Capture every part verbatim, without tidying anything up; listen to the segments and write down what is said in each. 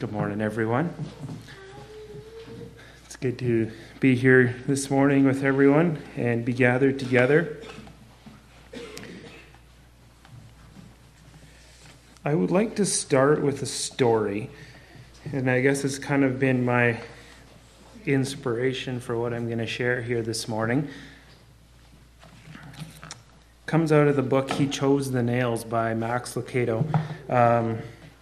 Good morning, everyone. It's good to be here this morning with everyone and be gathered together. I would like to start with a story, and I guess it's kind of been my inspiration for what I'm going to share here this morning. It comes out of the book He Chose the Nails by Max Lucado. Um,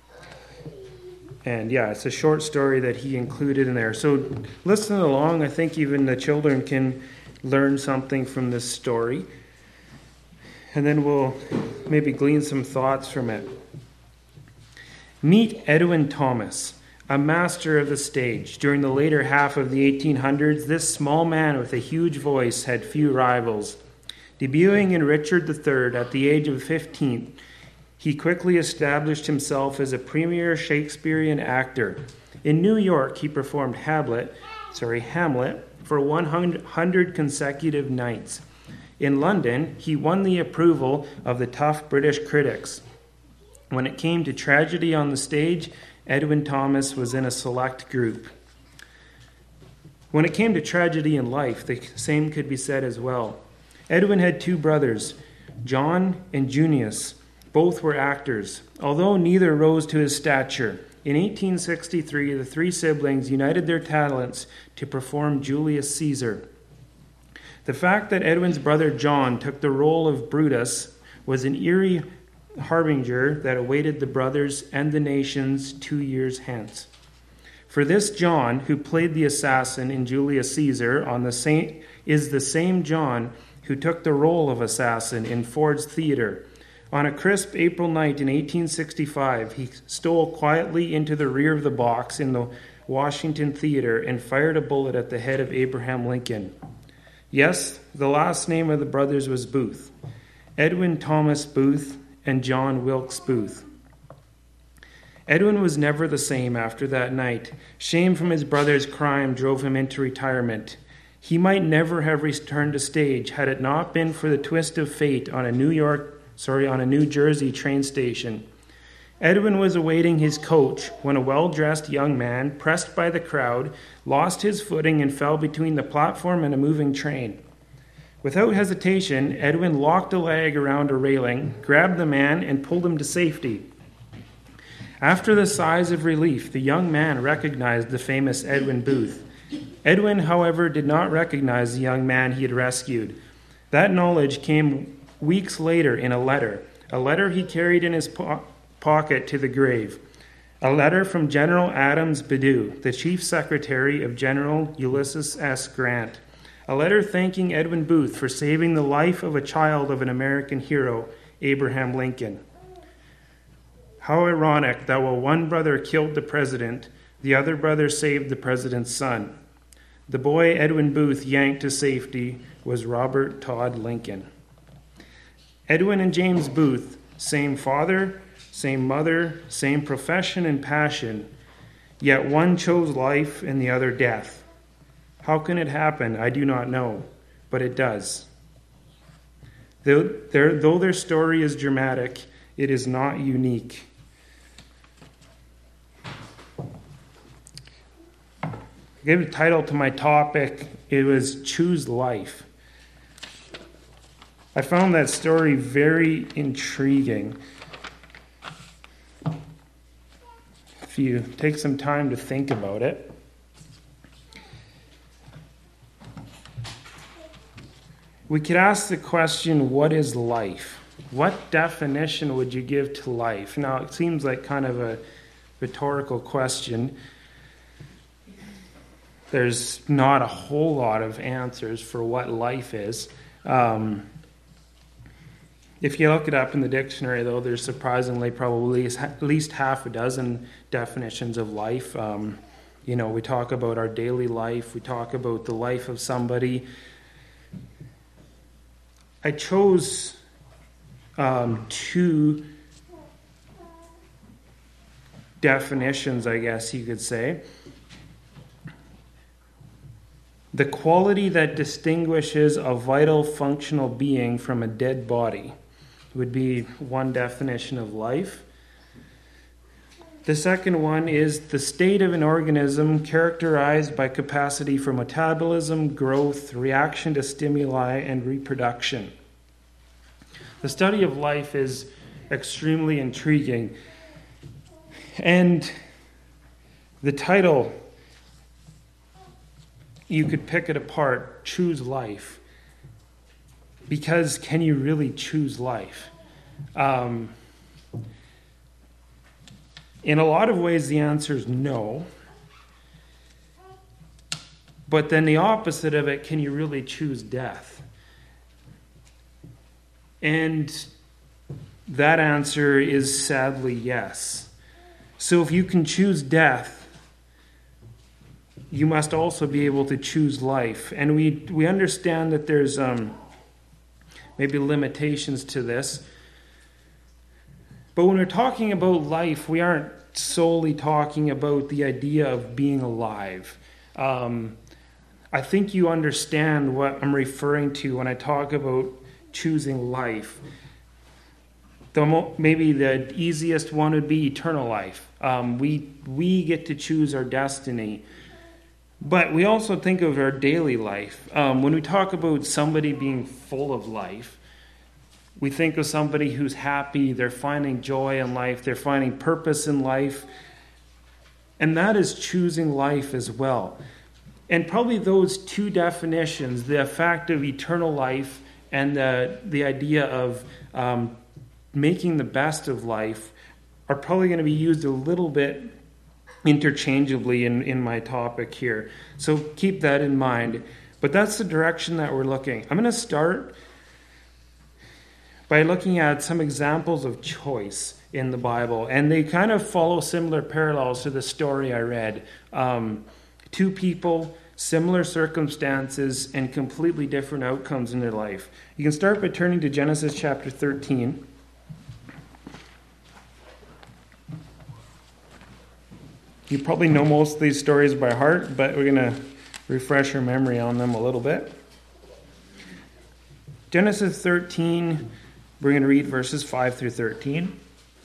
And yeah, it's a short story that he included in there. So listen along. I think even the children can learn something from this story. And then we'll maybe glean some thoughts from it. Meet Edwin Thomas, a master of the stage. During the later half of the eighteen hundreds, this small man with a huge voice had few rivals. Debuting in Richard the Third at the age of fifteen, he quickly established himself as a premier Shakespearean actor. In New York, he performed Hamlet, sorry, Hamlet for one hundred consecutive nights. In London, he won the approval of the tough British critics. When it came to tragedy on the stage, Edwin Thomas was in a select group. When it came to tragedy in life, the same could be said as well. Edwin had two brothers, John and Junius. Both were actors, although neither rose to his stature. In eighteen sixty-three, the three siblings united their talents to perform Julius Caesar. The fact that Edwin's brother John took the role of Brutus was an eerie harbinger that awaited the brothers and the nations two years hence. For this John, who played the assassin in Julius Caesar, on the same, is the same John who took the role of assassin in Ford's Theater. On a crisp April night in eighteen sixty-five, he stole quietly into the rear of the box in the Washington Theater and fired a bullet at the head of Abraham Lincoln. Yes, the last name of the brothers was Booth, Edwin Thomas Booth and John Wilkes Booth. Edwin was never the same after that night. Shame from his brother's crime drove him into retirement. He might never have returned to stage had it not been for the twist of fate on a New York Sorry, on a New Jersey train station. Edwin was awaiting his coach when a well-dressed young man, pressed by the crowd, lost his footing and fell between the platform and a moving train. Without hesitation, Edwin locked a leg around a railing, grabbed the man, and pulled him to safety. After the sighs of relief, the young man recognized the famous Edwin Booth. Edwin, however, did not recognize the young man he had rescued. That knowledge came weeks later in a letter, a letter he carried in his po- pocket to the grave, a letter from General Adams Badu, the chief secretary of General Ulysses S. Grant, a letter thanking Edwin Booth for saving the life of a child of an American hero, Abraham Lincoln. How ironic that while one brother killed the president, the other brother saved the president's son. The boy Edwin Booth yanked to safety was Robert Todd Lincoln. Edwin and James Booth, same father, same mother, same profession and passion, yet one chose life and the other death. How can it happen? I do not know, but it does. Though their, though their story is dramatic, it is not unique. I gave a title to my topic. It was Choose Life. I found that story very intriguing. If you take some time to think about it. We could ask the question, what is life? What definition would you give to life? Now, it seems like kind of a rhetorical question. There's not a whole lot of answers for what life is. Um, If you look it up in the dictionary, though, there's surprisingly probably at least half a dozen definitions of life. Um, you know, we talk about our daily life. We talk about the life of somebody. I chose um, two definitions, I guess you could say. The quality that distinguishes a vital, functional being from a dead body would be one definition of life. The second one is the state of an organism characterized by capacity for metabolism, growth, reaction to stimuli, and reproduction. The study of life is extremely intriguing. And the title, you could pick it apart, Choose Life. Because can you really choose life? Um, in a lot of ways, the answer is no. But then the opposite of it, can you really choose death? And that answer is sadly yes. So if you can choose death, you must also be able to choose life. And we we understand that there's um, maybe limitations to this. But when we're talking about life, we aren't solely talking about the idea of being alive. Um, I think you understand what I'm referring to when I talk about choosing life. The mo- maybe the easiest one would be eternal life. Um, we we get to choose our destiny. But we also think of our daily life. Um, when we talk about somebody being full of life, we think of somebody who's happy, they're finding joy in life, they're finding purpose in life. And that is choosing life as well. And probably those two definitions, the fact of eternal life and the, the idea of um, making the best of life, are probably going to be used a little bit interchangeably in, in my topic here. So keep that in mind. But that's the direction that we're looking. I'm going to start by looking at some examples of choice in the Bible. And they kind of follow similar parallels to the story I read. Um, two people, similar circumstances, and completely different outcomes in their life. You can start by turning to Genesis chapter thirteen. You probably know most of these stories by heart, but we're going to refresh your memory on them a little bit. Genesis thirteen, we're going to read verses five through thirteen.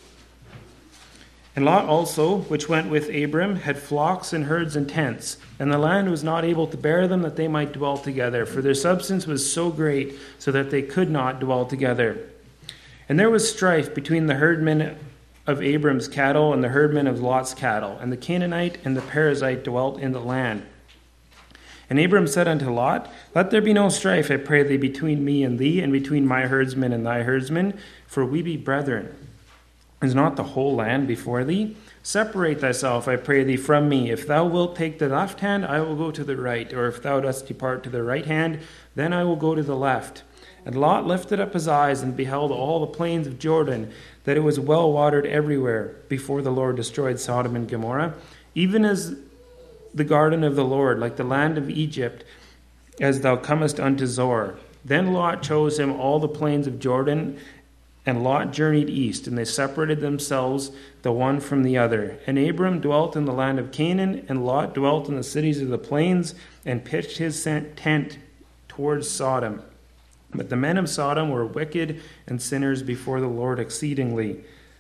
And Lot also, which went with Abram, had flocks and herds and tents, and the land was not able to bear them that they might dwell together, for their substance was so great, so that they could not dwell together. And there was strife between the herdmen of Abram's cattle and the herdmen of Lot's cattle, and the Canaanite and the Perizzite dwelt in the land. And Abram said unto Lot, Let there be no strife, I pray thee, between me and thee, and between my herdsmen and thy herdsmen, for we be brethren. Is not the whole land before thee? Separate thyself, I pray thee, from me. If thou wilt take the left hand, I will go to the right, or if thou dost depart to the right hand, then I will go to the left. And Lot lifted up his eyes and beheld all the plains of Jordan, that it was well watered everywhere, before the Lord destroyed Sodom and Gomorrah, even as the garden of the Lord, like the land of Egypt, as thou comest unto Zoar. Then Lot chose him all the plains of Jordan, and Lot journeyed east, and they separated themselves the one from the other. And Abram dwelt in the land of Canaan, and Lot dwelt in the cities of the plains, and pitched his tent towards Sodom. But the men of Sodom were wicked and sinners before the Lord exceedingly.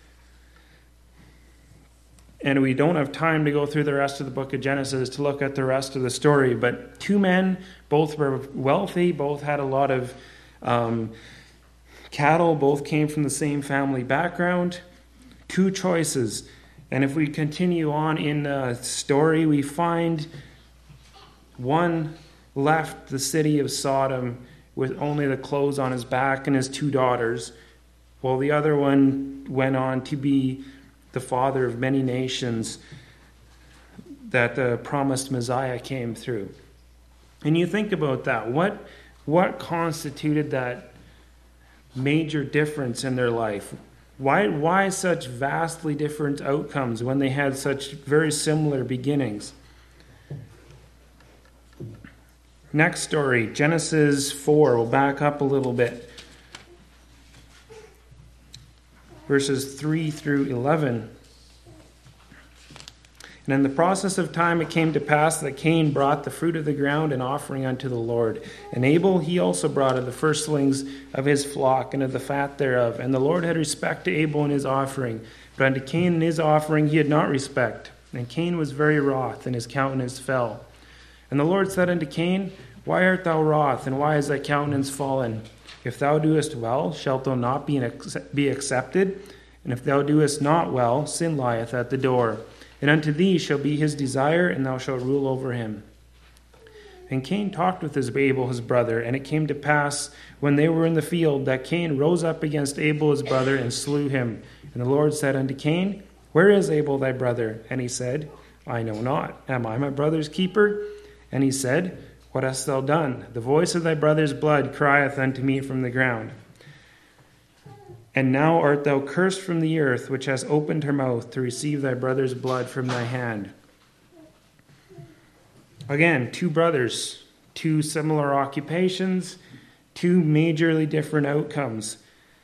And we don't have time to go through the rest of the book of Genesis to look at the rest of the story. But two men, both were wealthy, both had a lot of um, cattle, both came from the same family background. Two choices. And if we continue on in the story, we find one left the city of Sodom with only the clothes on his back and his two daughters, while the other one went on to be the father of many nations that the promised Messiah came through. And you think about that. What, what constituted that major difference in their life? Why, why such vastly different outcomes when they had such very similar beginnings? Next story, Genesis four. We'll back up a little bit. Verses three through eleven. And in the process of time it came to pass that Cain brought the fruit of the ground an offering unto the Lord. And Abel he also brought of the firstlings of his flock and of the fat thereof. And the Lord had respect to Abel and his offering, But unto Cain and his offering he had not respect. And Cain was very wroth, and his countenance fell. And the Lord said unto Cain, Why art thou wroth, and why is thy countenance fallen? If thou doest well, shalt thou not be, be accepted? And if thou doest not well, sin lieth at the door. And unto thee shall be his desire, and thou shalt rule over him. And Cain talked with his Abel his brother, and it came to pass, when they were in the field, that Cain rose up against Abel his brother, and slew him. And the Lord said unto Cain, Where is Abel thy brother? And he said, I know not. Am I my brother's keeper? And he said, What hast thou done? The voice of thy brother's blood crieth unto me from the ground. And now art thou cursed from the earth, which has opened her mouth to receive thy brother's blood from thy hand. Again, two brothers, two similar occupations, two majorly different outcomes.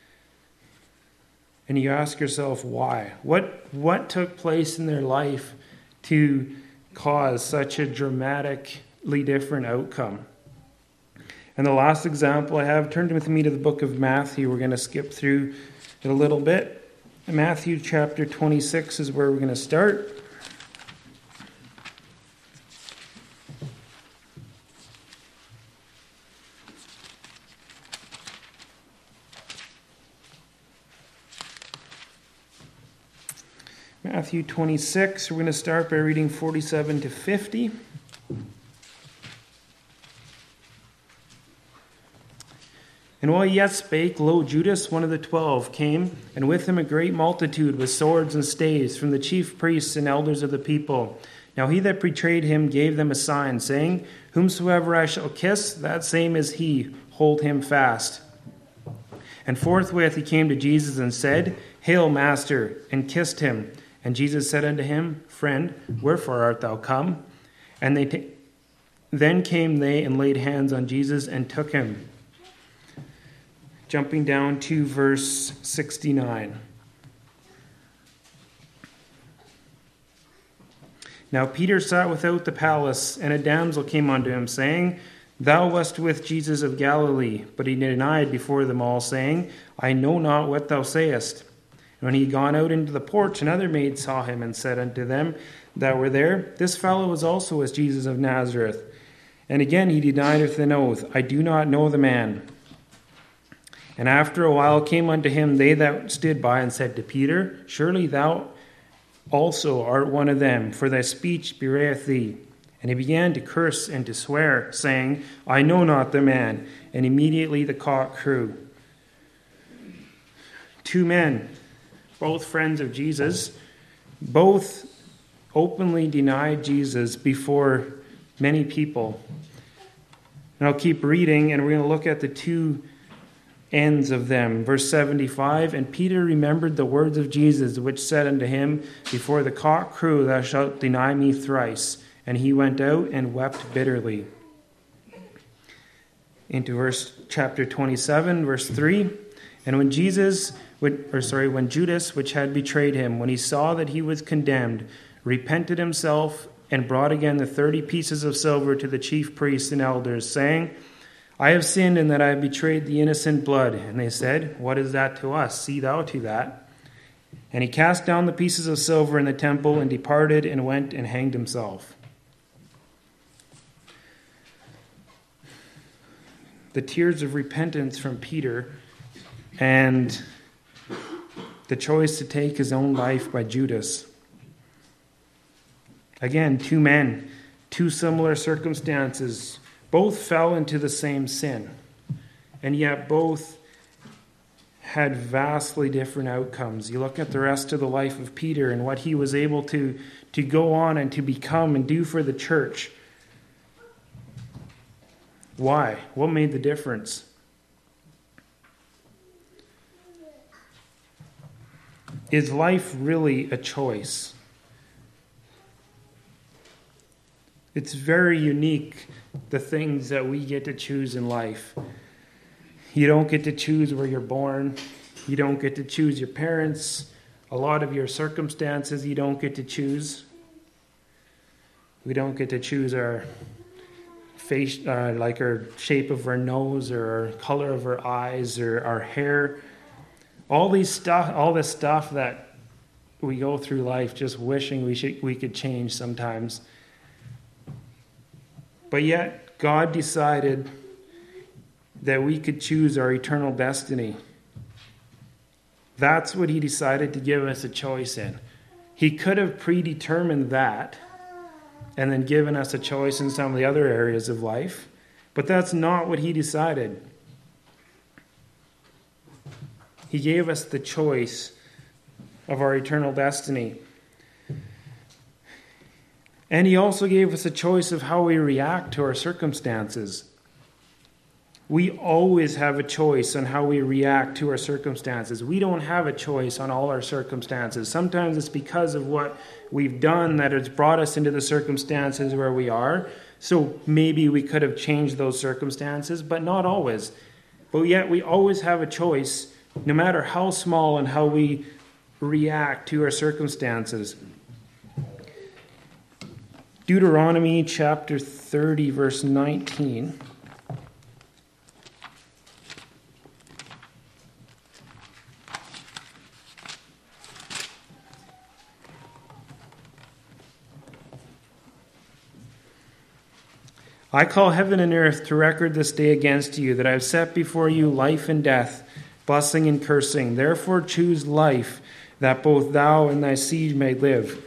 And you ask yourself, why? What what took place in their life to cause such a dramatically different outcome? And the last example I have, turn with me to the book of Matthew. We're going to skip through it a little bit. Matthew chapter twenty-six is where we're going to start. Matthew twenty-six, we're going to start by reading forty-seven to fifty. And while he yet spake, lo, Judas, one of the twelve, came, and with him a great multitude with swords and staves from the chief priests and elders of the people. Now he that betrayed him gave them a sign, saying, Whomsoever I shall kiss, that same is he, hold him fast. And forthwith he came to Jesus and said, Hail, Master, and kissed him. And Jesus said unto him, Friend, wherefore art thou come? And they t- then came they and laid hands on Jesus and took him. Jumping down to verse sixty-nine. Now Peter sat without the palace, and a damsel came unto him, saying, Thou wast with Jesus of Galilee. But he denied before them all, saying, I know not what thou sayest. And when he had gone out into the porch, another maid saw him, and said unto them that were there, This fellow was also as Jesus of Nazareth. And again he denied with an oath, I do not know the man. And after a while came unto him they that stood by, and said to Peter, Surely thou also art one of them, for thy speech bewrayeth thee. And he began to curse and to swear, saying, I know not the man. And immediately the cock crew. Two men, both friends of Jesus, both openly denied Jesus before many people. And I'll keep reading, and we're going to look at the two ends of them. Verse seventy-five, And Peter remembered the words of Jesus, which said unto him, Before the cock crew thou shalt deny me thrice. And he went out and wept bitterly. Into verse chapter twenty-seven, verse three. And when Jesus, or sorry, when Judas, which had betrayed him, when he saw that he was condemned, repented himself and brought again the thirty pieces of silver to the chief priests and elders, saying, I have sinned in that I have betrayed the innocent blood. And they said, What is that to us? See thou to that. And he cast down the pieces of silver in the temple and departed and went and hanged himself. The tears of repentance from Peter and the choice to take his own life by Judas. Again, two men, two similar circumstances. Both fell into the same sin, and yet both had vastly different outcomes. You look at the rest of the life of Peter and what he was able to, to go on and to become and do for the church. Why? What made the difference? Is life really a choice? It's very unique, the things that we get to choose in life. You don't get to choose where you're born. You don't get to choose your parents. A lot of your circumstances you don't get to choose. We don't get to choose our face, uh, like our shape of our nose or our color of our eyes or our hair. All these stuff, all this stuff that we go through life just wishing we should we could change sometimes. But yet, God decided that we could choose our eternal destiny. That's what he decided to give us a choice in. He could have predetermined that and then given us a choice in some of the other areas of life, but that's not what he decided. He gave us the choice of our eternal destiny. And he also gave us a choice of how we react to our circumstances. We always have a choice on how we react to our circumstances. We don't have a choice on all our circumstances. Sometimes it's because of what we've done that has brought us into the circumstances where we are. So maybe we could have changed those circumstances, but not always. But yet we always have a choice, no matter how small, and how we react to our circumstances. Deuteronomy chapter thirty, verse nineteen. I call heaven and earth to record this day against you, that I have set before you life and death, blessing and cursing. Therefore choose life, that both thou and thy seed may live.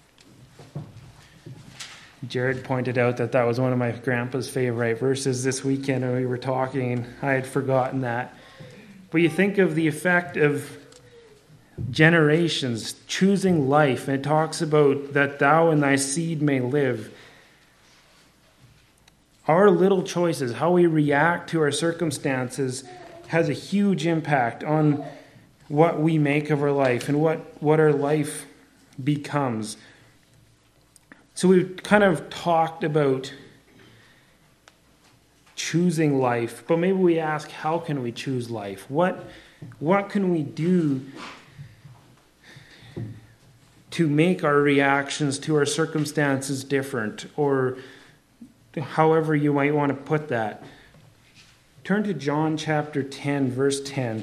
Jared pointed out that that was one of my grandpa's favorite verses this weekend when we were talking, and I had forgotten that. But you think of the effect of generations choosing life, and it talks about that thou and thy seed may live. Our little choices, how we react to our circumstances, has a huge impact on what we make of our life and what, what our life becomes. So we've kind of talked about choosing life, but maybe we ask, how can we choose life? What, what can we do to make our reactions to our circumstances different, or however you might want to put that? Turn to John chapter ten, verse ten.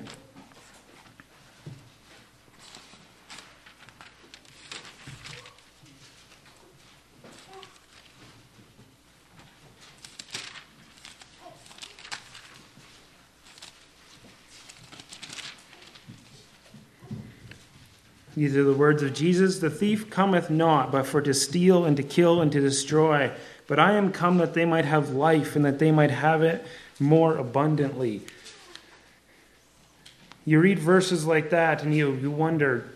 These are the words of Jesus. The thief cometh not, but for to steal and to kill and to destroy. But I am come that they might have life, and that they might have it more abundantly. You read verses like that and you, you wonder,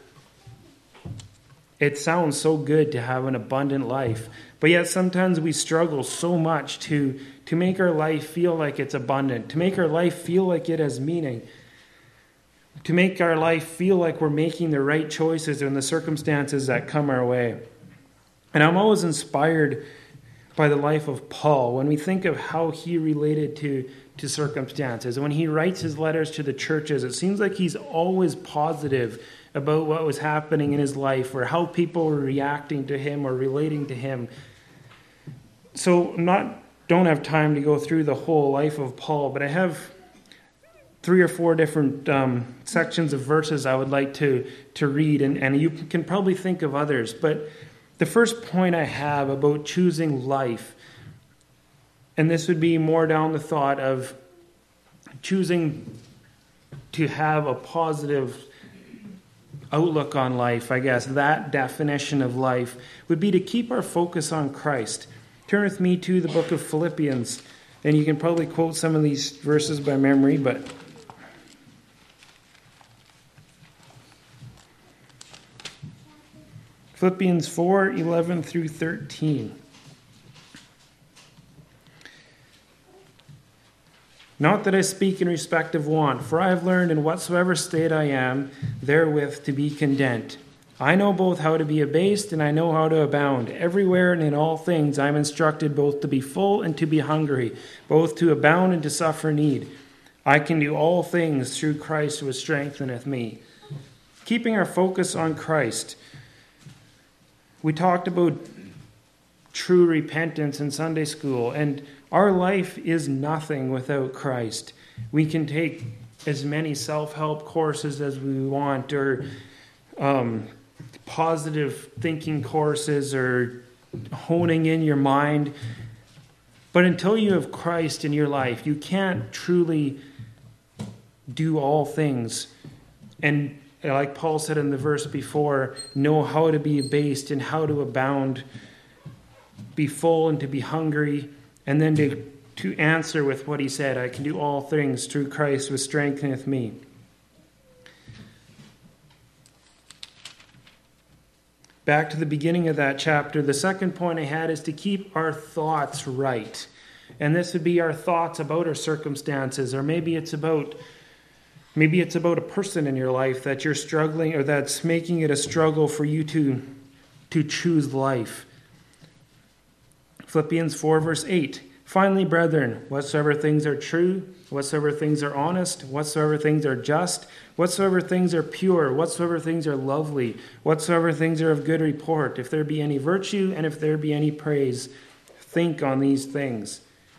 it sounds so good to have an abundant life. But yet sometimes we struggle so much to, to make our life feel like it's abundant, to make our life feel like it has meaning, to make our life feel like we're making the right choices in the circumstances that come our way. And I'm always inspired by the life of Paul when we think of how he related to, to circumstances. When he writes his letters to the churches, it seems like he's always positive about what was happening in his life, or how people were reacting to him or relating to him. So not don't have time to go through the whole life of Paul, but I have three or four different um, sections of verses I would like to, to read, and, and you can probably think of others. But the first point I have about choosing life, and this would be more down the thought of choosing to have a positive outlook on life, I guess, that definition of life, would be to keep our focus on Christ. Turn with me to the book of Philippians, and you can probably quote some of these verses by memory, but Philippians four, eleven through thirteen. Not that I speak in respect of want, for I have learned in whatsoever state I am, therewith to be content. I know both how to be abased, and I know how to abound. Everywhere and in all things I am instructed both to be full and to be hungry, both to abound and to suffer need. I can do all things through Christ who strengtheneth me. Keeping our focus on Christ. We talked about true repentance in Sunday school, and our life is nothing without Christ. We can take as many self-help courses as we want, or um, positive thinking courses or honing in your mind. But until you have Christ in your life, you can't truly do all things. And like Paul said in the verse before, know how to be abased and how to abound, be full and to be hungry, and then to, to answer with what he said, I can do all things through Christ who strengtheneth me. Back to the beginning of that chapter, the second point I had is to keep our thoughts right. And this would be our thoughts about our circumstances, or maybe it's about maybe it's about a person in your life that you're struggling, or that's making it a struggle for you to, to choose life. Philippians four, verse eight. Finally, brethren, whatsoever things are true, whatsoever things are honest, whatsoever things are just, whatsoever things are pure, whatsoever things are lovely, whatsoever things are of good report, if there be any virtue and if there be any praise, think on these things.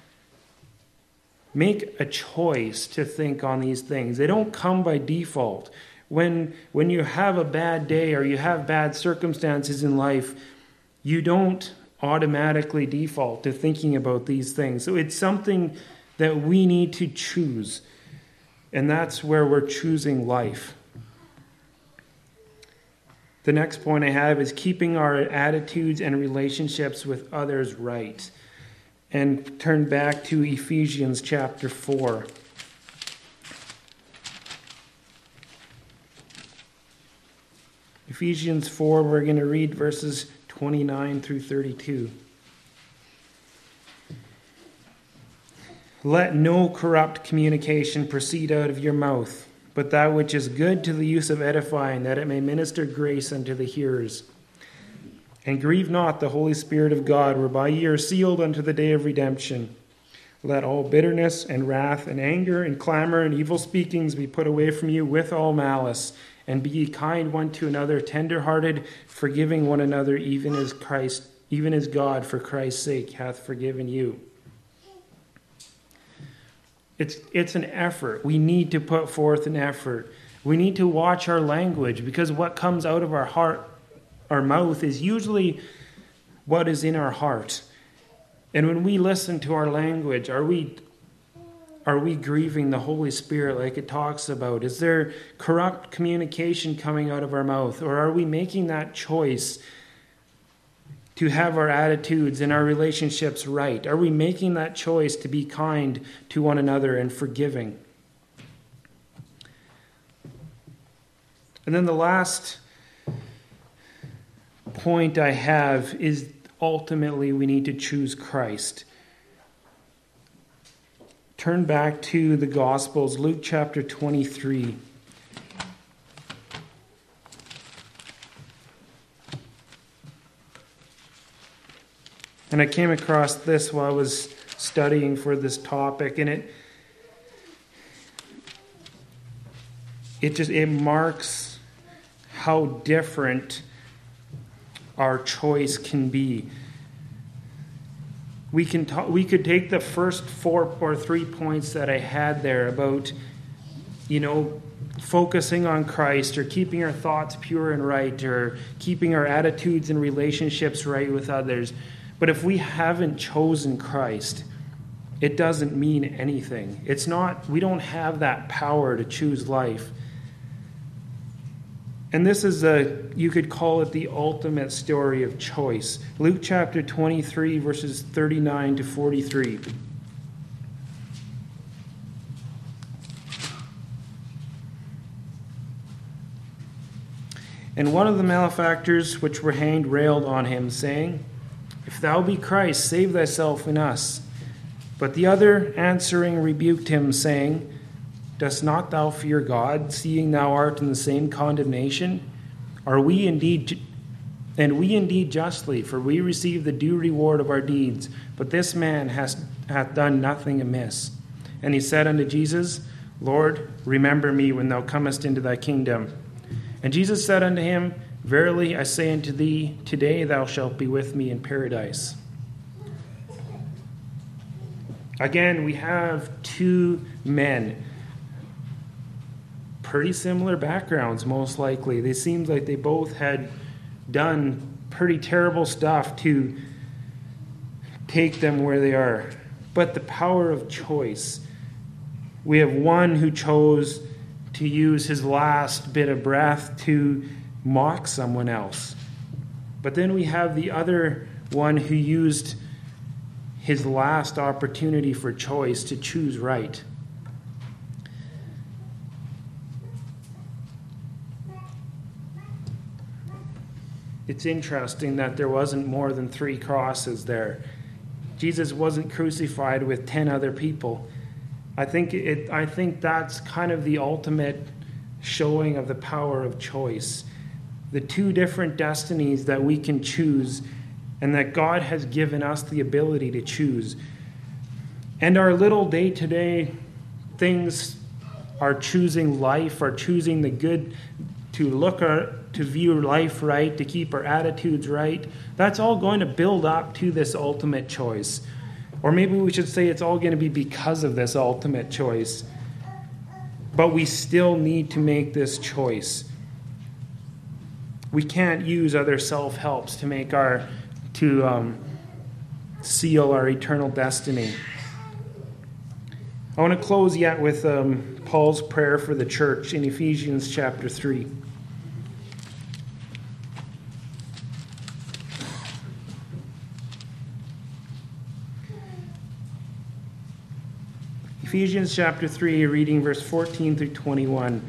Make a choice to think on these things. They don't come by default. When, when you have a bad day or you have bad circumstances in life, you don't automatically default to thinking about these things. So it's something that we need to choose. And that's where we're choosing life. The next point I have is keeping our attitudes and relationships with others right. And turn back to Ephesians chapter four. Ephesians four, we're going to read verses twenty-nine through thirty-two. Let no corrupt communication proceed out of your mouth, but that which is good to the use of edifying, that it may minister grace unto the hearers. And grieve not the Holy Spirit of God, whereby ye are sealed unto the day of redemption. Let all bitterness and wrath and anger and clamor and evil speakings be put away from you with all malice. And be ye kind one to another, tender-hearted, forgiving one another, even as Christ, even as God for Christ's sake hath forgiven you. It's, it's an effort. We need to put forth an effort. We need to watch our language, because what comes out of our heart, our mouth, is usually what is in our heart. And when we listen to our language, are we are we grieving the Holy Spirit like it talks about? Is there corrupt communication coming out of our mouth? Or are we making that choice to have our attitudes and our relationships right? Are we making that choice to be kind to one another and forgiving? And then the last point I have is ultimately we need to choose Christ. Turn back to the Gospels, Luke chapter twenty-three. And I came across this while I was studying for this topic, and it it just it marks how different our choice can be. We can talk, we could take the first four or three points that I had there about, you know, focusing on Christ, or keeping our thoughts pure and right, or keeping our attitudes and relationships right with others. But if we haven't chosen Christ, it doesn't mean anything. It's not, we don't have that power to choose life. And this is a, you could call it the ultimate story of choice. Luke chapter twenty-three, verses thirty-nine to forty-three. And one of the malefactors which were hanged railed on him, saying, If thou be Christ, save thyself and us. But the other answering rebuked him, saying, Dost not thou fear God, seeing thou art in the same condemnation? Are we indeed, and we indeed justly, for we receive the due reward of our deeds. But this man has, hath done nothing amiss. And he said unto Jesus, Lord, remember me when thou comest into thy kingdom. And Jesus said unto him, Verily I say unto thee, today thou shalt be with me in paradise. Again, we have two men. Pretty similar backgrounds, most likely. They seemed like they both had done pretty terrible stuff to take them where they are. But the power of choice. We have one who chose to use his last bit of breath to mock someone else. But then we have the other one who used his last opportunity for choice to choose right. It's interesting that there wasn't more than three crosses there. Jesus wasn't crucified with ten other people. I think it. I think that's kind of the ultimate showing of the power of choice. The two different destinies that we can choose, and that God has given us the ability to choose. And our little day-to-day things are choosing life, are choosing the good, to look our, to view life right, to keep our attitudes right. That's all going to build up to this ultimate choice. Or maybe we should say it's all going to be because of this ultimate choice. But we still need to make this choice. We can't use other self-helps to make our, to um, seal our eternal destiny. I want to close yet with um, Paul's prayer for the church in Ephesians chapter three. Ephesians chapter three, reading verse fourteen through twenty-one.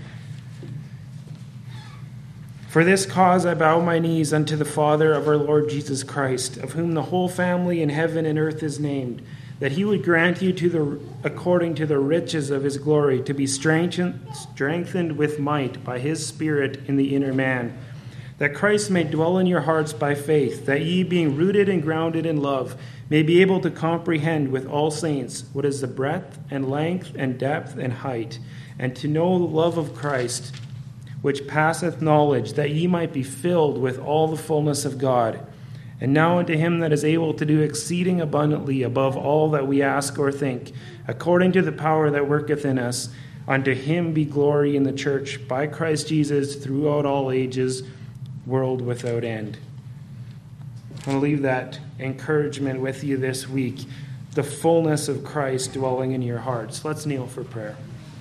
For this cause I bow my knees unto the Father of our Lord Jesus Christ, of whom the whole family in heaven and earth is named, that he would grant you to the according to the riches of his glory to be strengthened, strengthened with might by his Spirit in the inner man, that Christ may dwell in your hearts by faith, that ye, being rooted and grounded in love, may be able to comprehend with all saints what is the breadth and length and depth and height, and to know the love of Christ, which passeth knowledge, that ye might be filled with all the fullness of God. And now unto him that is able to do exceeding abundantly above all that we ask or think, according to the power that worketh in us, unto him be glory in the church by Christ Jesus throughout all ages, world without end. I want to leave that encouragement with you this week, the fullness of Christ dwelling in your hearts. Let's kneel for prayer.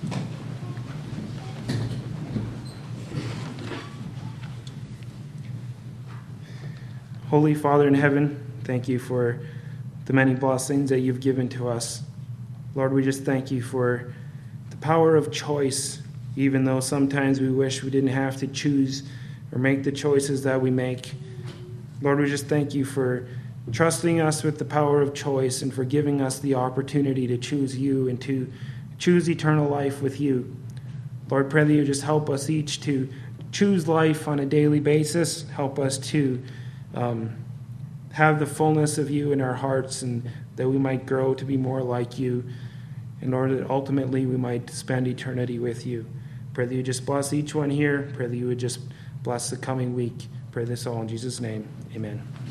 Holy Father in heaven, thank you for the many blessings that you've given to us. Lord, we just thank you for the power of choice, even though sometimes we wish we didn't have to choose or make the choices that we make. Lord, we just thank you for trusting us with the power of choice and for giving us the opportunity to choose you and to choose eternal life with you. Lord, pray that you just help us each to choose life on a daily basis. Help us to Um, have the fullness of you in our hearts, and that we might grow to be more like you, in order that ultimately we might spend eternity with you. Pray that you just bless each one here. Pray that you would just bless the coming week. Pray this all in Jesus' name. Amen.